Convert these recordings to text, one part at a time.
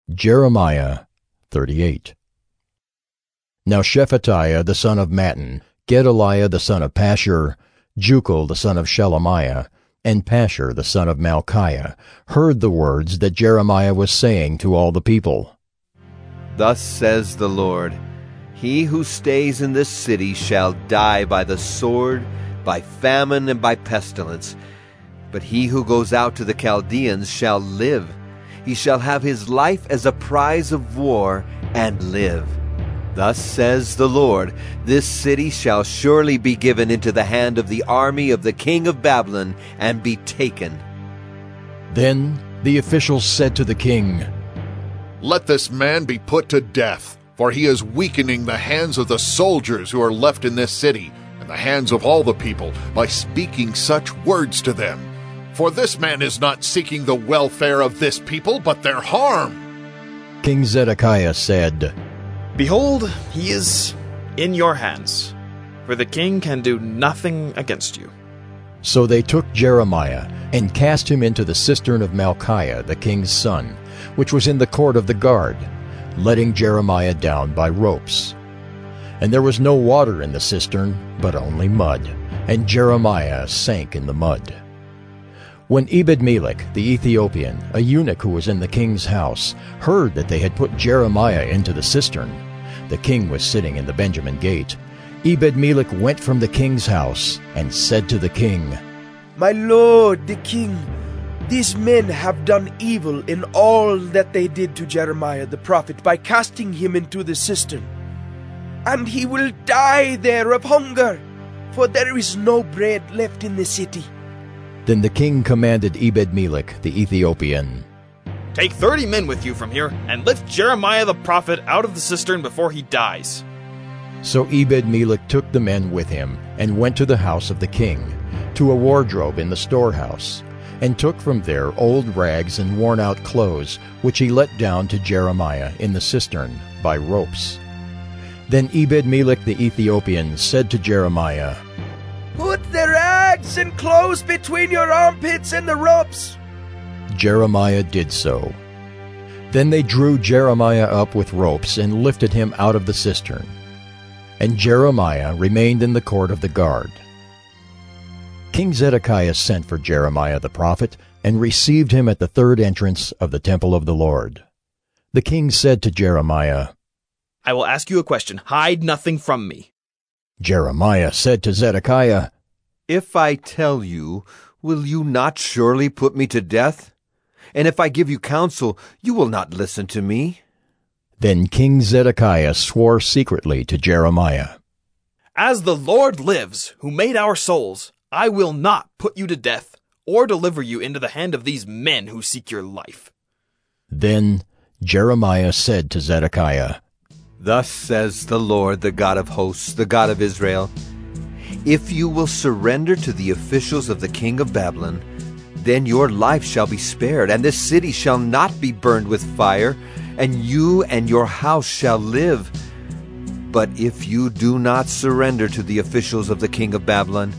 Jeremiah 38. Now Shephatiah the son of Mattan, Gedaliah the son of Pashur, Jucal the son of Shelemiah, and Pashur the son of Malchiah heard the words that Jeremiah was saying to all the people. Thus says the Lord, He who stays in this city shall die by the sword, by famine, and by pestilence. But he who goes out to the Chaldeans shall live. He shall have his life as a prize of war, and live. Thus says the Lord, This city shall surely be given into the hand of the army of the king of Babylon, and be taken. Then the officials said to the king, Let this man be put to death, for he is weakening the hands of the soldiers who are left in this city, and the hands of all the people, by speaking such words to them. For this man is not seeking the welfare of this people, but their harm. King Zedekiah said, Behold, he is in your hands, for the king can do nothing against you. So they took Jeremiah and cast him into the cistern of Malchiah the king's son, which was in the court of the guard, letting Jeremiah down by ropes. And there was no water in the cistern, but only mud, and Jeremiah sank in the mud. When Ebed-Melech the Ethiopian, a eunuch who was in the king's house, heard that they had put Jeremiah into the cistern, the king was sitting in the Benjamin gate, Ebed-Melech went from the king's house and said to the king, My lord the king, these men have done evil in all that they did to Jeremiah the prophet by casting him into the cistern. And he will die there of hunger, for there is no bread left in the city. Then the king commanded Ebed-Melech the Ethiopian, Take 30 men with you from here, and lift Jeremiah the prophet out of the cistern before he dies. So Ebed-Melech took the men with him, and went to the house of the king, to a wardrobe in the storehouse, and took from there old rags and worn-out clothes, which he let down to Jeremiah in the cistern by ropes. Then Ebed-Melech the Ethiopian said to Jeremiah, Put the rags and clothes between your armpits and the ropes. Jeremiah did so. Then they drew Jeremiah up with ropes and lifted him out of the cistern. And Jeremiah remained in the court of the guard. King Zedekiah sent for Jeremiah the prophet, and received him at the third entrance of the temple of the Lord. The king said to Jeremiah, I will ask you a question. Hide nothing from me. Jeremiah said to Zedekiah, If I tell you, will you not surely put me to death? And if I give you counsel, you will not listen to me. Then King Zedekiah swore secretly to Jeremiah, As the Lord lives, who made our souls, I will not put you to death, or deliver you into the hand of these men who seek your life. Then Jeremiah said to Zedekiah, Thus says the Lord, the God of hosts, the God of Israel, If you will surrender to the officials of the king of Babylon, then your life shall be spared, and this city shall not be burned with fire, and you and your house shall live. But if you do not surrender to the officials of the king of Babylon,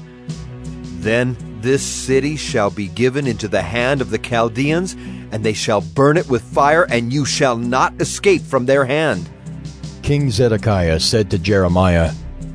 then this city shall be given into the hand of the Chaldeans, and they shall burn it with fire, and you shall not escape from their hand. King Zedekiah said to Jeremiah,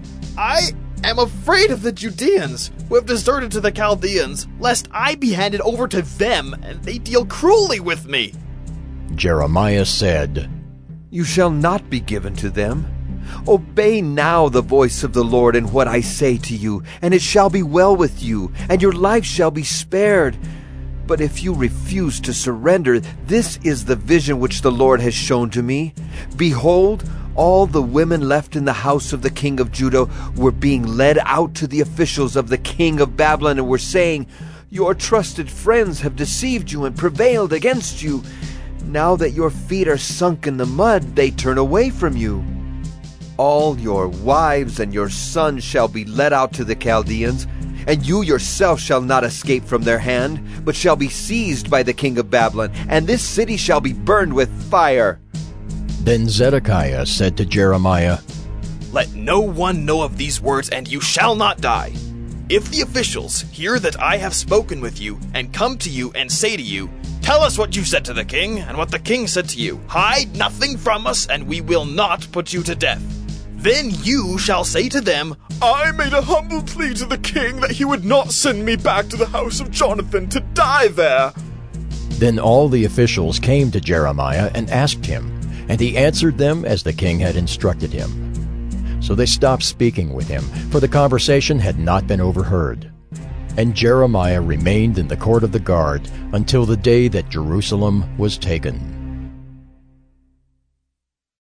I am afraid of the Judeans, who have deserted to the Chaldeans, lest I be handed over to them, and they deal cruelly with me. Jeremiah said, You shall not be given to them. Obey now the voice of the Lord in what I say to you, and it shall be well with you, and your life shall be spared. But if you refuse to surrender, this is the vision which the Lord has shown to me. Behold, all the women left in the house of the king of Judah were being led out to the officials of the king of Babylon, and were saying, Your trusted friends have deceived you and prevailed against you. Now that your feet are sunk in the mud, they turn away from you. All your wives and your sons shall be led out to the Chaldeans, and you yourself shall not escape from their hand, but shall be seized by the king of Babylon, and this city shall be burned with fire. Then Zedekiah said to Jeremiah, Let no one know of these words, and you shall not die. If the officials hear that I have spoken with you, and come to you and say to you, Tell us what you said to the king, and what the king said to you. Hide nothing from us, and we will not put you to death. Then you shall say to them, I made a humble plea to the king that he would not send me back to the house of Jonathan to die there. Then all the officials came to Jeremiah and asked him, and he answered them as the king had instructed him. So they stopped speaking with him, for the conversation had not been overheard. And Jeremiah remained in the court of the guard until the day that Jerusalem was taken.